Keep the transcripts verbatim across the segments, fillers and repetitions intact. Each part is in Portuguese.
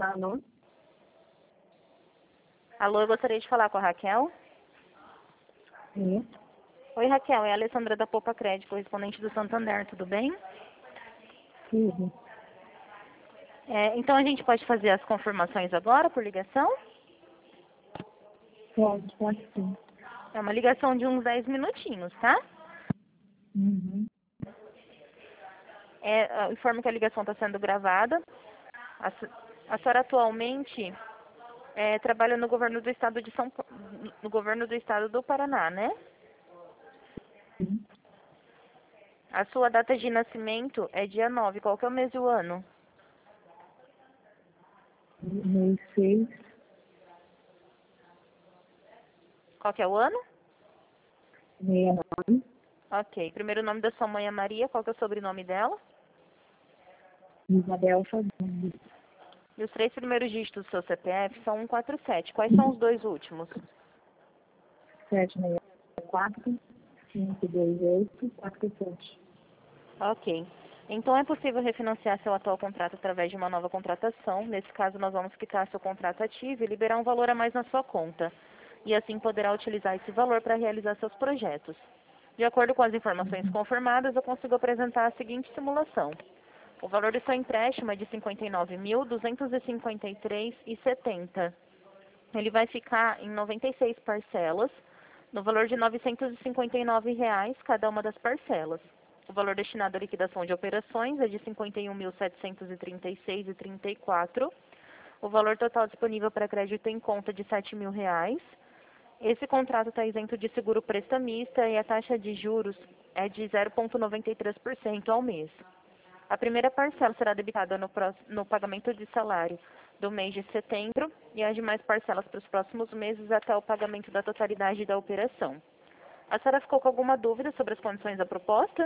Alô? Alô, eu gostaria de falar com a Raquel. Sim. Oi, Raquel, é a Alessandra da Poupa Crédito, correspondente do Santander, tudo bem? Tudo. É, então a gente pode fazer as confirmações agora por ligação? Pode, pode sim. É uma ligação de uns dez minutinhos, tá? Uhum. É, eu informo que a ligação está sendo gravada. A, se- a senhora atualmente é, trabalha no governo do estado de São Pa- no governo do estado do Paraná, né? Sim. A sua data de nascimento é dia nove. Qual que é o mês e o ano? Mês seis, Qual que é o ano? meia nove, Ok. Primeiro nome da sua mãe é Maria. Qual que é o sobrenome dela? Isabel Fagundes. E os três primeiros dígitos do seu C P F são cento e quarenta e sete. Quais são os dois últimos? sete seis quatro, cinco dois oito, quatro sete. Ok. Então é possível refinanciar seu atual contrato através de uma nova contratação. Nesse caso, nós vamos quitar seu contrato ativo e liberar um valor a mais na sua conta. E assim poderá utilizar esse valor para realizar seus projetos. De acordo com as informações confirmadas, eu consigo apresentar a seguinte simulação. O valor do seu empréstimo é de cinquenta e nove mil, duzentos e cinquenta e três reais e setenta centavos. Ele vai ficar em noventa e seis parcelas, no valor de novecentos e cinquenta e nove reais cada uma das parcelas. O valor destinado à liquidação de operações é de cinquenta e um mil, setecentos e trinta e seis reais e trinta e quatro centavos. O valor total disponível para crédito em conta é de sete mil reais. Esse contrato está isento de seguro prestamista e a taxa de juros é de zero vírgula noventa e três por cento ao mês. A primeira parcela será debitada no, pró- no pagamento de salário do mês de setembro e as demais parcelas para os próximos meses até o pagamento da totalidade da operação. A senhora ficou com alguma dúvida sobre as condições da proposta?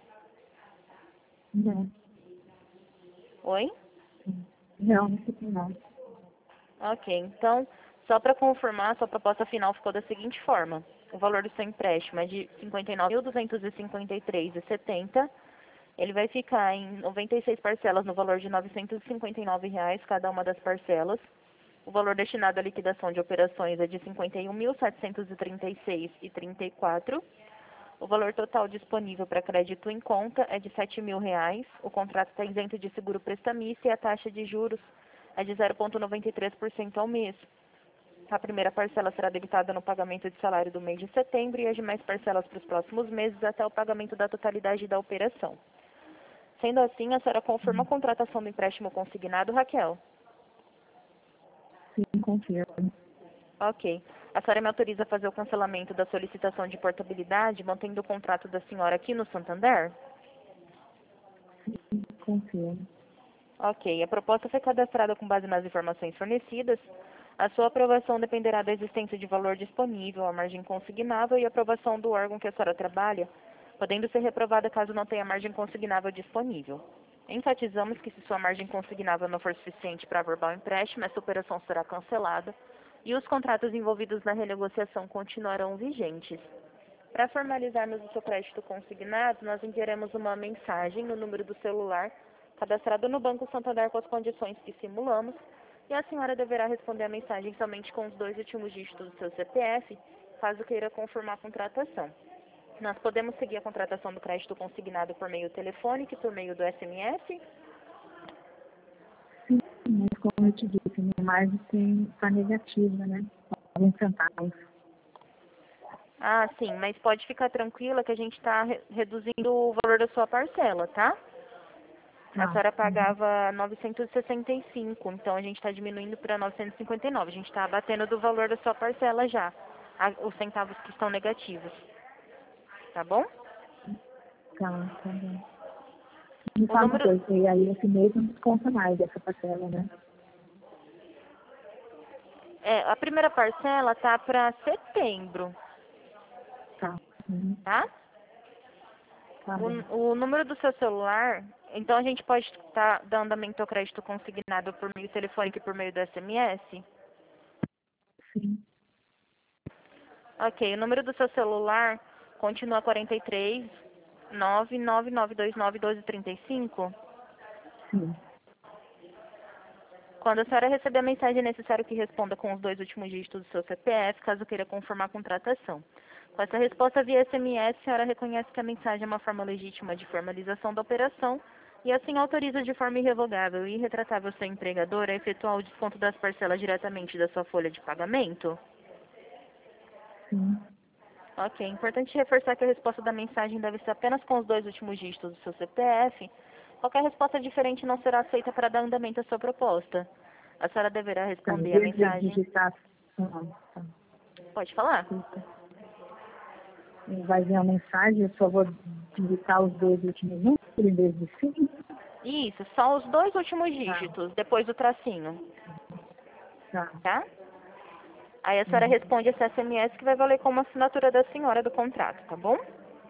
Não, Oi? não, não fica não. Ok, então, só para confirmar, sua proposta final ficou da seguinte forma. O valor do seu empréstimo é de cinquenta e nove mil, duzentos e cinquenta e três reais e setenta centavos. Ele vai ficar em noventa e seis parcelas no valor de novecentos e cinquenta e nove reais cada uma das parcelas. O valor destinado à liquidação de operações é de cinquenta e um mil, setecentos e trinta e seis reais e trinta e quatro centavos. O valor total disponível para crédito em conta é de sete mil reais. O contrato está isento de seguro prestamista e a taxa de juros é de zero vírgula noventa e três por cento ao mês. A primeira parcela será debitada no pagamento de salário do mês de setembro e as demais parcelas para os próximos meses até o pagamento da totalidade da operação. Sendo assim, a senhora confirma a contratação do empréstimo consignado, Raquel? Sim, confirmo. Ok. A senhora me autoriza a fazer o cancelamento da solicitação de portabilidade, mantendo o contrato da senhora aqui no Santander? Sim, confirmo. Ok. A proposta foi cadastrada com base nas informações fornecidas. A sua aprovação dependerá da existência de valor disponível, a margem consignável e a aprovação do órgão que a senhora trabalha, podendo ser reprovada caso não tenha margem consignável disponível. Enfatizamos que se sua margem consignável não for suficiente para averbar o empréstimo, essa operação será cancelada e os contratos envolvidos na renegociação continuarão vigentes. Para formalizarmos o seu crédito consignado, nós enviaremos uma mensagem no número do celular cadastrado no Banco Santander com as condições que simulamos e a senhora deverá responder a mensagem somente com os dois últimos dígitos do seu C P F, caso queira confirmar a contratação. Nós podemos seguir a contratação do crédito consignado por meio telefônico e por meio do S M S? Sim, mas como eu te disse, minha margem tem, tá negativa, né? Alguns centavos. Ah, sim, mas pode ficar tranquila que a gente está re reduzindo o valor da sua parcela, tá? A Tá. senhora Uhum. pagava novecentos e sessenta e cinco, então a gente está diminuindo para novecentos e cinquenta e nove. A gente está abatendo do valor da sua parcela já, a- os centavos que estão negativos, tá bom? Tá, tá bom. Me O fala uma número, coisa, e aí esse mês não desconta mais essa parcela, né? é, a primeira parcela tá para setembro, Tá. Uhum. tá? Tá bom. O, o número do seu celular, então a gente pode estar dando andamento ao crédito consignado por meio telefônico e por meio do S M S? Sim, Ok, o número do seu celular continua quarenta e três, nove nove nove dois nove, doze trinta e cinco? sim. Quando a senhora receber a mensagem, é necessário que responda com os dois últimos dígitos do seu C P F, caso queira confirmar a contratação. Com essa resposta via S M S, a senhora reconhece que a mensagem é uma forma legítima de formalização da operação e assim autoriza de forma irrevogável e irretratável seu empregador a efetuar o desconto das parcelas diretamente da sua folha de pagamento? Sim. Ok. É importante reforçar que a resposta da mensagem deve ser apenas com os dois últimos dígitos do seu C P F. Qualquer resposta diferente não será aceita para dar andamento à sua proposta. A senhora deverá Tá, em responder a vez de mensagem. digitar. Não, tá. Pode falar? Desculpa. Vai vir a mensagem, eu só vou digitar os dois últimos números em vez de cinco. Isso, são os dois últimos dígitos, depois do tracinho, Tá. tá? Aí a senhora Uhum. responde esse S M S que vai valer como assinatura da senhora do contrato, tá bom?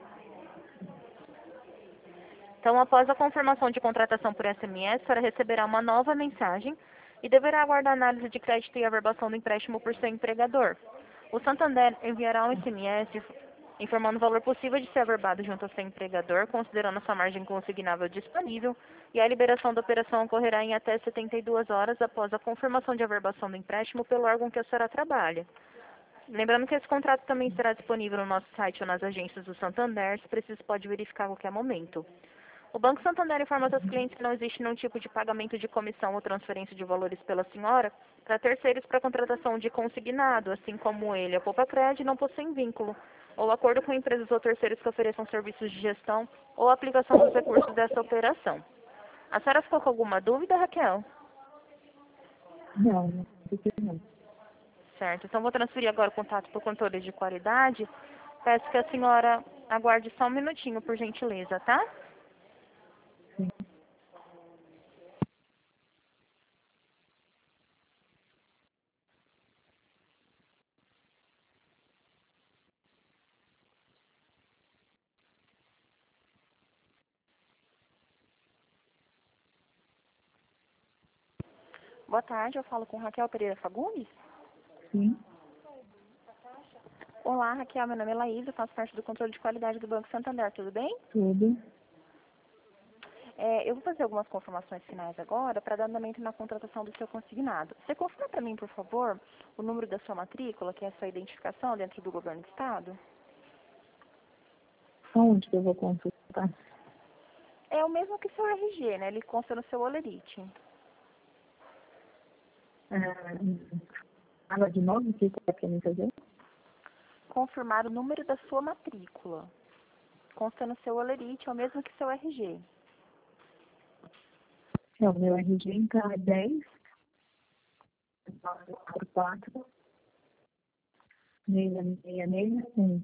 Então, após a confirmação de contratação por S M S, a senhora receberá uma nova mensagem e deverá aguardar a análise de crédito e averbação do empréstimo por seu empregador. O Santander enviará um S M S informando o valor possível de ser averbado junto ao seu empregador, considerando a sua margem consignável disponível, e a liberação da operação ocorrerá em até setenta e duas horas após a confirmação de averbação do empréstimo pelo órgão que a senhora trabalha. Lembrando que esse contrato também estará disponível no nosso site ou nas agências do Santander, se preciso pode verificar a qualquer momento. O Banco Santander informa aos seus clientes que não existe nenhum tipo de pagamento de comissão ou transferência de valores pela senhora para terceiros para contratação de consignado, assim como ele, a Poupa Cred, não possuem vínculo ou acordo com empresas ou terceiros que ofereçam serviços de gestão ou aplicação dos recursos dessa operação. A senhora ficou com alguma dúvida, Raquel? Não, não fiquei não. Certo. Então, vou transferir agora o contato para o controle de qualidade. Peço que a senhora aguarde só um minutinho, por gentileza, tá? Sim. Boa tarde, eu falo com Raquel Pereira Fagundes. Sim. Olá, Raquel, meu nome é Laísa, faço parte do controle de qualidade do Banco Santander, tudo bem? Tudo. É, eu vou fazer algumas confirmações finais agora para dar andamento na contratação do seu consignado. Você confirma para mim, por favor, o número da sua matrícula, que é a sua identificação dentro do governo do estado? Onde que eu vou consultar? É o mesmo que seu R G, né? Ele consta no seu Olerite. É, fala de novo o que você quer me fazer? Confirmar o número da sua matrícula. Consta no seu Olerite, é o mesmo que seu R G. É, o meu R G então é dez, quatro, quatro, seis, seis, seis, um.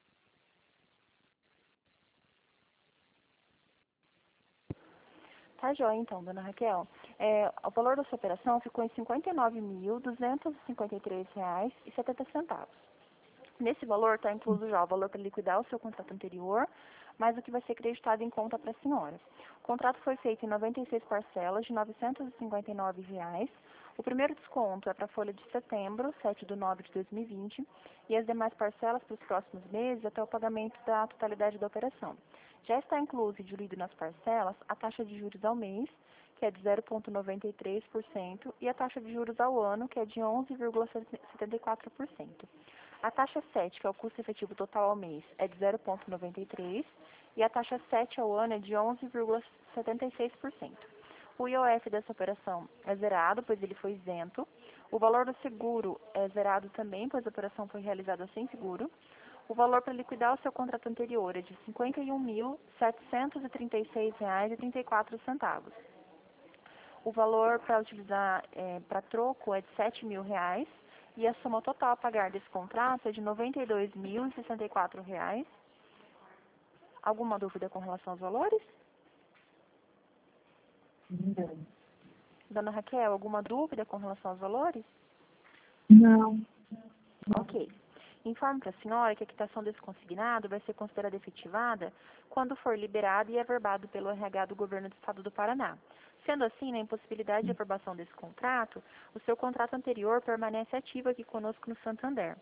Tá joia, então, dona Raquel. É, o valor da sua operação ficou em cinquenta e nove mil, duzentos e cinquenta e três reais e setenta centavos. Nesse valor está incluso já o valor para liquidar o seu contrato anterior, mais o que vai ser creditado em conta para a senhora. O contrato foi feito em noventa e seis parcelas de novecentos e cinquenta e nove reais. O primeiro desconto é para a folha de setembro, sete de nove de dois mil e vinte, e as demais parcelas para os próximos meses até o pagamento da totalidade da operação. Já está incluso e diluído nas parcelas a taxa de juros ao mês, que é de zero vírgula noventa e três por cento, e a taxa de juros ao ano, que é de onze vírgula setenta e quatro por cento. A taxa sete, que é o custo efetivo total ao mês, é de zero vírgula noventa e três por cento, e a taxa sete ao ano é de onze vírgula setenta e seis por cento. O I O F dessa operação é zerado, pois ele foi isento. O valor do seguro é zerado também, pois a operação foi realizada sem seguro. O valor para liquidar o seu contrato anterior é de cinquenta e um mil, setecentos e trinta e seis reais e trinta e quatro centavos. O valor para utilizar é, para troco é de sete mil reais e a soma total a pagar desse contrato é de noventa e dois mil e sessenta e quatro reais. Alguma dúvida com relação aos valores? Não. Dona Raquel, alguma dúvida com relação aos valores? Não. Ok. Informo para a senhora que a quitação desse consignado vai ser considerada efetivada quando for liberado e averbado pelo R H do Governo do Estado do Paraná. Sendo assim, na impossibilidade de aprovação desse contrato, o seu contrato anterior permanece ativo aqui conosco no Santander.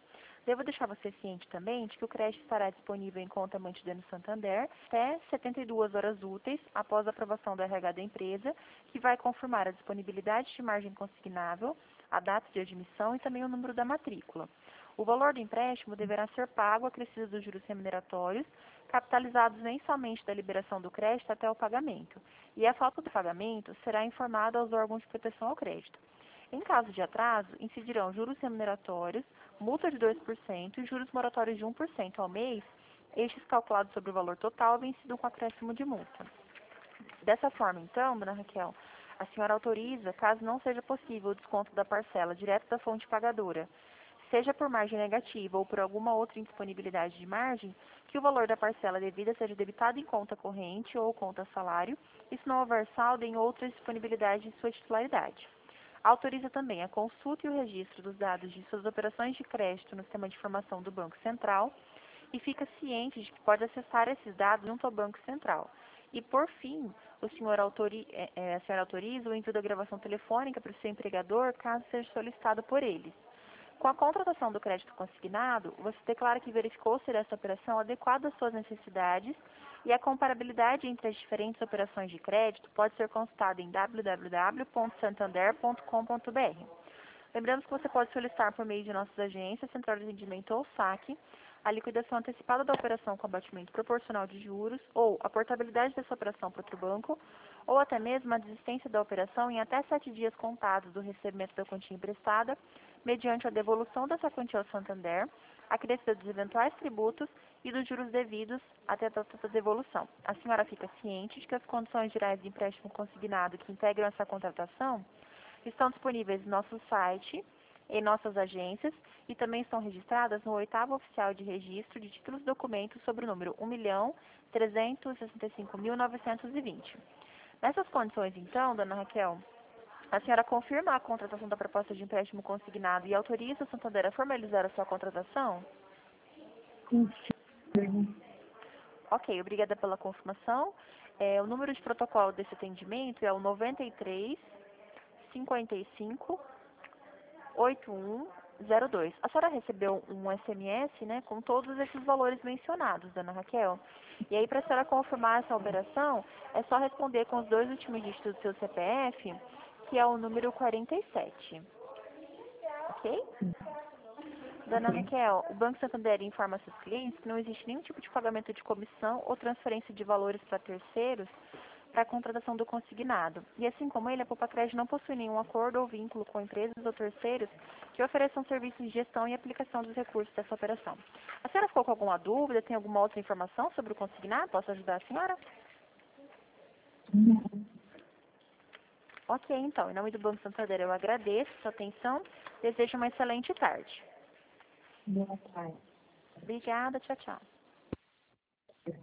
Devo deixar você ciente também de que o crédito estará disponível em conta mantida no Santander até setenta e duas horas úteis após a aprovação do R H da empresa, que vai confirmar a disponibilidade de margem consignável, a data de admissão e também o número da matrícula. O valor do empréstimo deverá ser pago acrescido dos juros remuneratórios, capitalizados mensalmente da liberação do crédito até o pagamento, e a falta do pagamento será informada aos órgãos de proteção ao crédito. Em caso de atraso, incidirão juros remuneratórios, multa de dois por cento e juros moratórios de um por cento ao mês, estes calculados sobre o valor total vencido com acréscimo de multa. Dessa forma, então, dona Raquel, a senhora autoriza, caso não seja possível o desconto da parcela direto da fonte pagadora, seja por margem negativa ou por alguma outra indisponibilidade de margem, que o valor da parcela devida seja debitado em conta corrente ou conta salário, e se não houver saldo em outra disponibilidade de sua titularidade. Autoriza também a consulta e o registro dos dados de suas operações de crédito no sistema de informação do Banco Central e fica ciente de que pode acessar esses dados junto ao Banco Central. E, por fim, o senhor autori é, a senhora autoriza o envio da gravação telefônica para o seu empregador, caso seja solicitado por eles. Com a contratação do crédito consignado, você declara que verificou ser essa operação adequada às suas necessidades e a comparabilidade entre as diferentes operações de crédito pode ser consultada em w w w ponto santander ponto com ponto b r. Lembrando que você pode solicitar por meio de nossas agências, central de atendimento ou saque, a liquidação antecipada da operação com abatimento proporcional de juros ou a portabilidade dessa operação para outro banco, ou até mesmo a desistência da operação em até sete dias contados do recebimento da quantia emprestada, mediante a devolução dessa quantia ao Santander, a crescida dos eventuais tributos e dos juros devidos até a data da devolução. A senhora fica ciente de que as condições gerais de empréstimo consignado que integram essa contratação estão disponíveis no nosso site, em nossas agências e também estão registradas no oitavo oficial de registro de títulos e documentos sobre o número um milhão trezentos e sessenta e cinco mil novecentos e vinte. Nessas condições, então, dona Raquel, a senhora confirma a contratação da proposta de empréstimo consignado e autoriza o Santander a formalizar a sua contratação? Sim. Ok, obrigada pela confirmação. É, o número de protocolo desse atendimento é o noventa e três, cinquenta e cinco, oitenta e um zero dois. A senhora recebeu um S M S, né, com todos esses valores mencionados, dona Raquel. E aí, para a senhora confirmar essa operação, é só responder com os dois últimos dígitos do seu C P F, que é o número quarenta e sete. Ok? Dona Raquel, o Banco Santander informa a seus clientes que não existe nenhum tipo de pagamento de comissão ou transferência de valores para terceiros para a contratação do consignado. E assim como ele, a Poupa-Crédito não possui nenhum acordo ou vínculo com empresas ou terceiros que ofereçam serviços de gestão e aplicação dos recursos dessa operação. A senhora ficou com alguma dúvida? Tem alguma outra informação sobre o consignado? Posso ajudar a senhora? Não. Ok, então, em nome do Banco Santander eu agradeço a sua atenção. Desejo uma excelente tarde. Boa tarde. Obrigada, tchau, tchau.